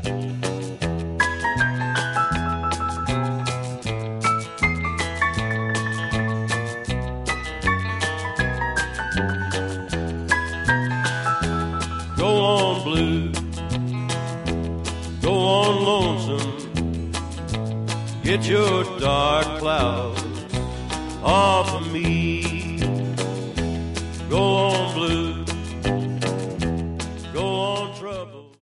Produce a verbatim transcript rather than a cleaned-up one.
Go on, blue. Go on, lonesome. Get your dark clouds off of me.